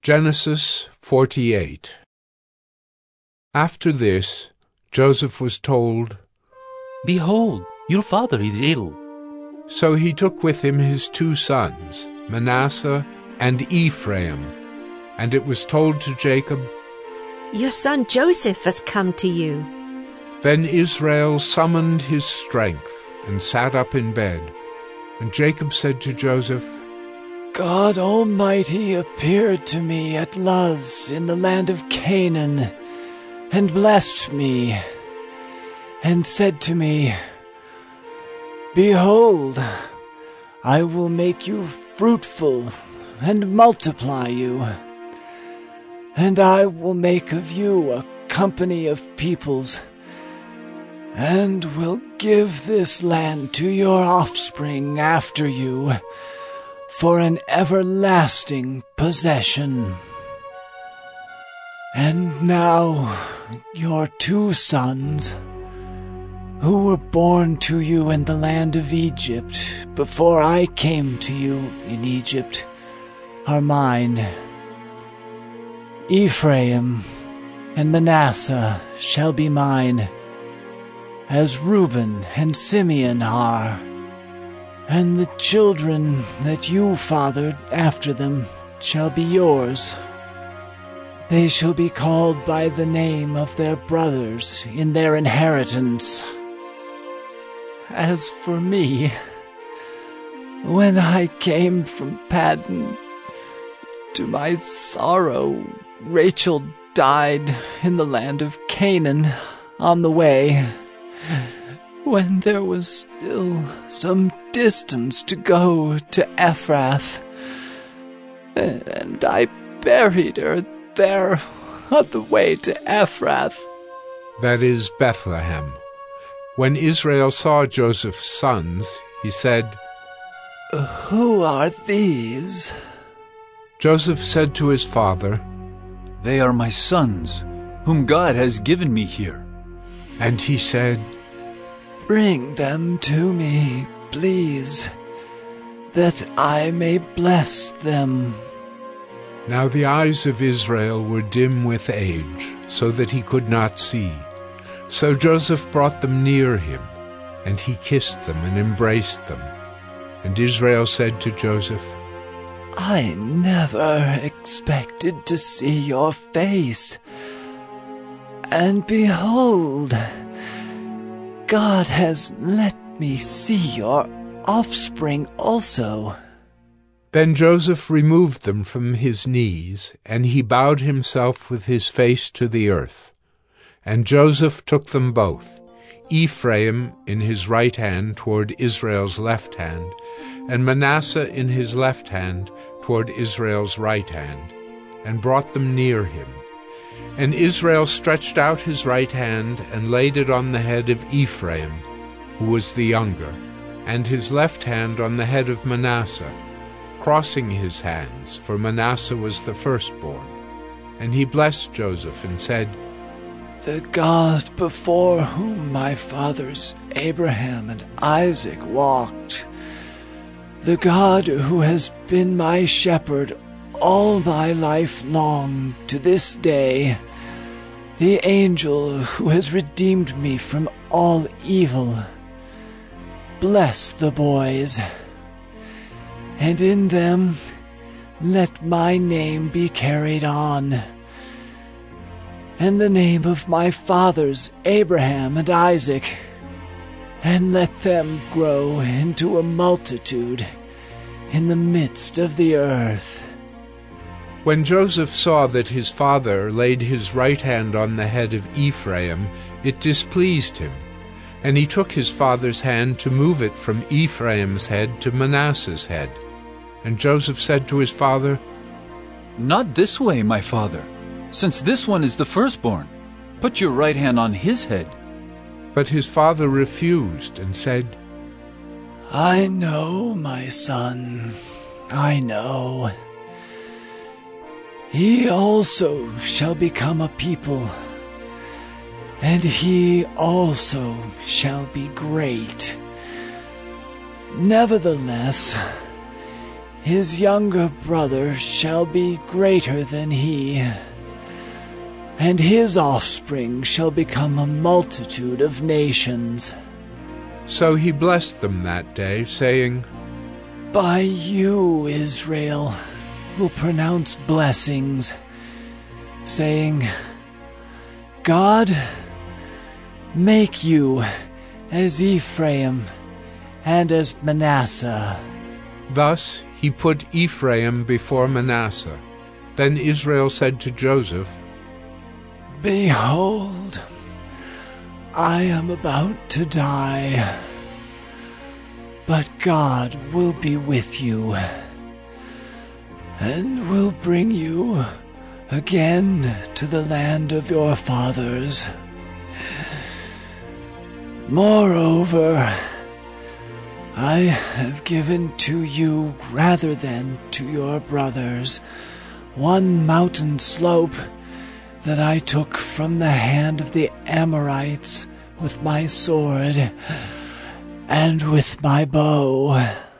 Genesis 48. After this, Joseph was told, "Behold, your father is ill." So he took with him his 2 sons, Manasseh and Ephraim, and it was told to Jacob, "Your son Joseph has come to you." Then Israel summoned his strength and sat up in bed. And Jacob said to Joseph, God Almighty appeared to me at Luz in the land of Canaan, and blessed me, and said to me, Behold, I will make you fruitful, and multiply you, and I will make of you a company of peoples, and will give this land to your offspring after you, for an everlasting possession. And now your 2 sons, who were born to you in the land of Egypt before I came to you in Egypt, are mine. Ephraim and Manasseh shall be mine, as Reuben and Simeon are. And the children that you fathered after them shall be yours. They shall be called by the name of their brothers in their inheritance. As for me, when I came from Paddan, to my sorrow, Rachel died in the land of Canaan on the way, when there was still some distance to go to Ephrath, and I buried her there on the way to Ephrath. that is Bethlehem. When Israel saw Joseph's sons, he said, Who are these? Joseph said to his father, They are my sons, whom God has given me here. and he said, Bring them to me, please, that I may bless them. Now the eyes of Israel were dim with age, so that he could not see. So Joseph brought them near him, and he kissed them and embraced them. And Israel said to Joseph, I never expected to see your face. And behold, God has let me see your offspring also. Then Joseph removed them from his knees, and he bowed himself with his face to the earth. And Joseph took them both, Ephraim in his right hand toward Israel's left hand, and Manasseh in his left hand toward Israel's right hand, and brought them near him. And Israel stretched out his right hand and laid it on the head of Ephraim, who was the younger, and his left hand on the head of Manasseh, crossing his hands, for Manasseh was the firstborn. And he blessed Joseph and said, The God before whom my fathers Abraham and Isaac walked, the God who has been my shepherd all my life long to this day, the angel who has redeemed me from all evil, bless the boys, and in them let my name be carried on, and the name of my fathers Abraham and Isaac, and let them grow into a multitude in the midst of the earth. When Joseph saw that his father laid his right hand on the head of Ephraim, it displeased him, and he took his father's hand to move it from Ephraim's head to Manasseh's head. And Joseph said to his father, Not this way, my father, since this one is the firstborn. Put your right hand on his head. But his father refused and said, I know, my son, I know. He also shall become a people, and he also shall be great. Nevertheless, his younger brother shall be greater than he, and his offspring shall become a multitude of nations. So he blessed them that day, saying, By you, Israel, will pronounce blessings, saying, God, make you as Ephraim and as Manasseh. Thus he put Ephraim before Manasseh. Then Israel said to Joseph, Behold, I am about to die, but God will be with you, and will bring you again to the land of your fathers. Moreover, I have given to you, rather than to your brothers, one mountain slope that I took from the hand of the Amorites with my sword and with my bow.